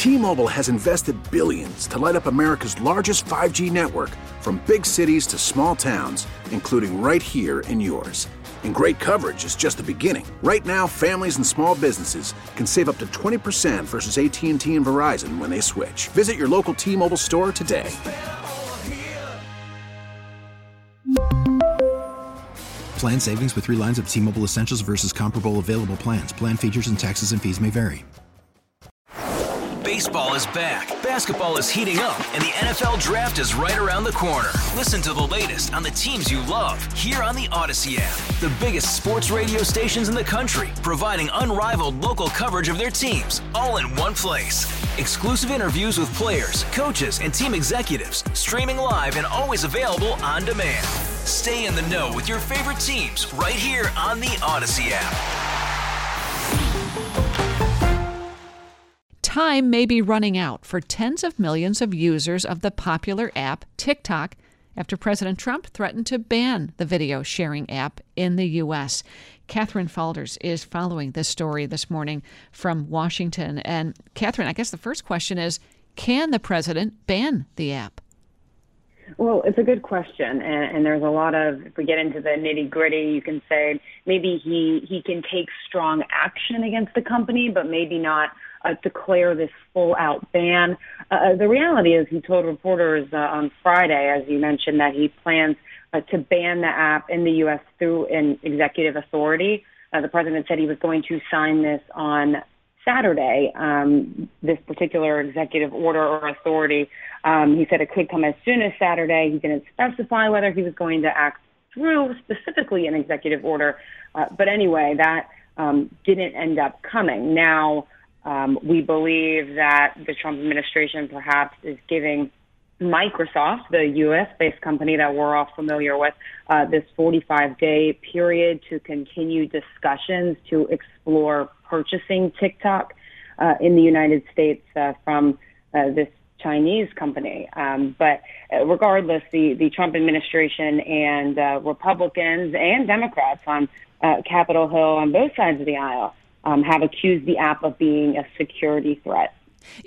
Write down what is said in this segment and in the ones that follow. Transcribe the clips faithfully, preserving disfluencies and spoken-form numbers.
T-Mobile has invested billions to light up America's largest five G network, from big cities to small towns, including right here in yours. And great coverage is just the beginning. Right now, families and small businesses can save up to twenty percent versus A T and T and Verizon when they switch. Visit your local T-Mobile store today. Plan savings with three lines of T-Mobile Essentials versus comparable available plans. Plan features and taxes and fees may vary. Baseball is back, basketball is heating up, and the N F L Draft is right around the corner. Listen to the latest on the teams you love here on the Odyssey app. The biggest sports radio stations in the country, providing unrivaled local coverage of their teams, all in one place. Exclusive interviews with players, coaches, and team executives, streaming live and always available on demand. Stay in the know with your favorite teams right here on the Odyssey app. Time may be running out for tens of millions of users of the popular app TikTok after President Trump threatened to ban the video sharing app in the U S. Catherine Faulders is following this story this morning from Washington. And Catherine, I guess the first question is, can the president ban the app? Well, it's a good question, and, and there's a lot of, if we get into the nitty-gritty, you can say maybe he, he can take strong action against the company, but maybe not uh, declare this full-out ban. Uh, the reality is he told reporters uh, on Friday, as you mentioned, that he plans uh, to ban the app in the U S through an executive authority. Uh, the president said he was going to sign this on Saturday, um, this particular executive order or authority. Um, he said it could come as soon as Saturday. He didn't specify whether he was going to act through specifically an executive order. Uh, but anyway, that um, didn't end up coming. Now, um, we believe that the Trump administration perhaps is giving Microsoft, the U S-based company that we're all familiar with, uh, this forty-five day period to continue discussions to explore purchasing TikTok uh, in the United States uh, from uh, this Chinese company. Um, but regardless, the, the Trump administration and uh, Republicans and Democrats on uh, Capitol Hill on both sides of the aisle um, have accused the app of being a security threat.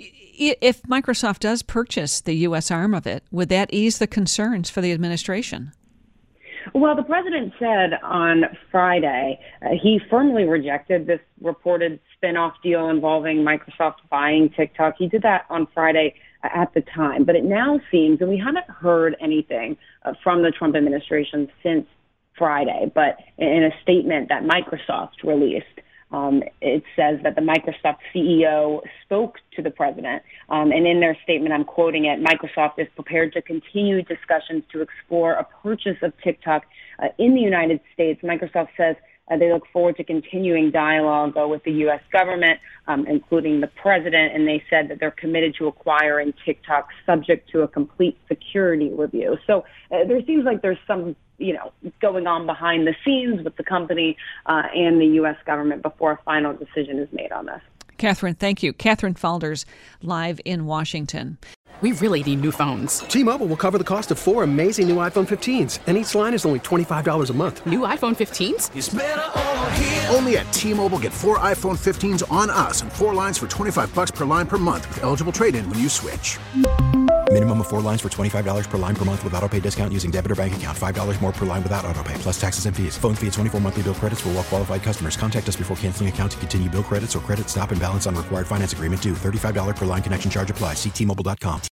If Microsoft does purchase the U S arm of it, would that ease the concerns for the administration? Well, the president said on Friday uh, he firmly rejected this reported spinoff deal involving Microsoft buying TikTok. He did that on Friday at the time. But it now seems, and we haven't heard anything uh, from the Trump administration since Friday, but in a statement that Microsoft released, Um, it says that the Microsoft C E O spoke to the president, um, and in their statement, I'm quoting it, Microsoft is prepared to continue discussions to explore a purchase of TikTok uh, in the United States. Microsoft says uh, they look forward to continuing dialogue uh, with the U S government, um, including the president, and they said that they're committed to acquiring TikTok subject to a complete security review. So uh, there seems like there's some you know, going on behind the scenes with the company uh, and the U S government before a final decision is made on this. Catherine, thank you. Catherine Faulders, live in Washington. We really need new phones. T-Mobile will cover the cost of four amazing new iPhone fifteens, and each line is only twenty-five dollars a month. New iPhone fifteens? It's better over here. Only at T-Mobile, get four iPhone fifteens on us and four lines for twenty-five dollars per line per month with eligible trade-in when you switch. Minimum of four lines for twenty-five dollars per line per month with autopay discount using debit or bank account. five dollars more per line without autopay, plus taxes and fees. Phone fee at twenty-four monthly bill credits for well-qualified customers. Contact us before canceling account to continue bill credits or credit stop and balance on required finance agreement due. thirty-five dollars per line connection charge applies. See T Mobile dot com.